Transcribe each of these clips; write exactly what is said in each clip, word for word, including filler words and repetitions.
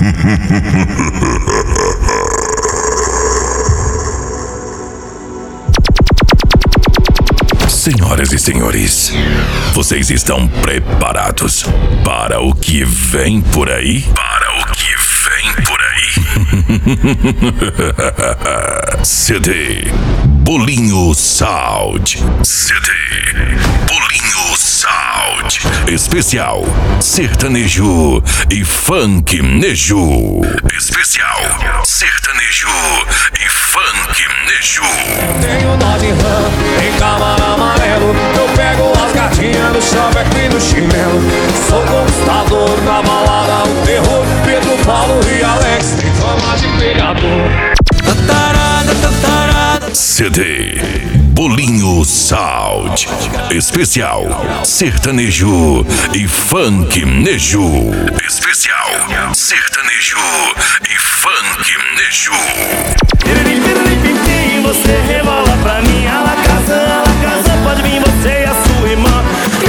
Senhoras e senhores, vocês estão preparados para o que vem por aí? Para o que vem por aí? C D Bolinho Sound. C D Bolinho Sound. Especial sertanejo e funk nejo. Especial sertanejo e funk nejo. Tenho nove rã, tem camarão amarelo. Eu pego as gatinhas no chaveco e no chinelo. Sou conquistador na balada, o terror. Pedro, Paulo e Alex, tem fama de pegador. Tatarada, tatarada. C D Bolinho Sound. Especial sertanejo e funk nejo. Especial sertanejo e funk nejo. Você rebola pra mim, a la casa, a la casa, pode vir você e a sua irmã.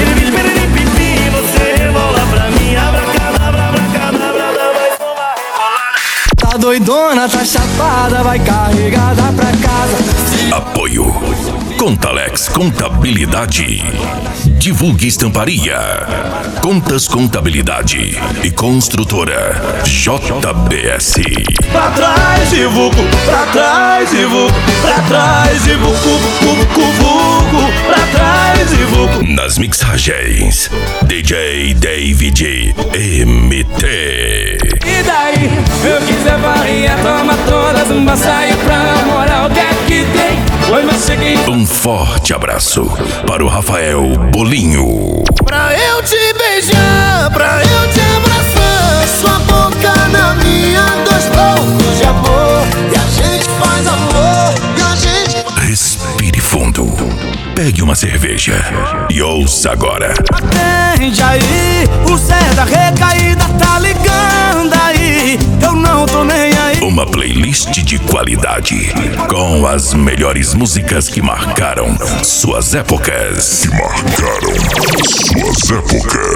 Você rebola pra mim, abracadabra, abracadabra, vai tomar rebolada. Tá doidona, tá chapada, vai carregada pra casa. Apoio Contalex Contabilidade. Divulgue Estamparia. Contas Contabilidade e Construtora J B S. Pra trás e vucu, pra trás e vucu, pra trás e vucu, vucu, vucu, pra trás e vucu. Nas mixagens, D J David M T. E daí, eu quiser varinha, toma todas, uma saia pra namorar, o que é que tem? Oi, mas cheguei. Um forte abraço para o Rafael Bolinho. Pra eu te beijar, pra eu te abraçar, sua boca na minha, dois poucos de amor. E a gente faz amor, e a gente... Respire fundo, pegue uma cerveja e ouça agora. Atende aí, o Zé da recaída tá ligando aí, eu não tô nem aí. Uma playlist de qualidade com as melhores músicas que marcaram suas épocas. Que marcaram suas épocas.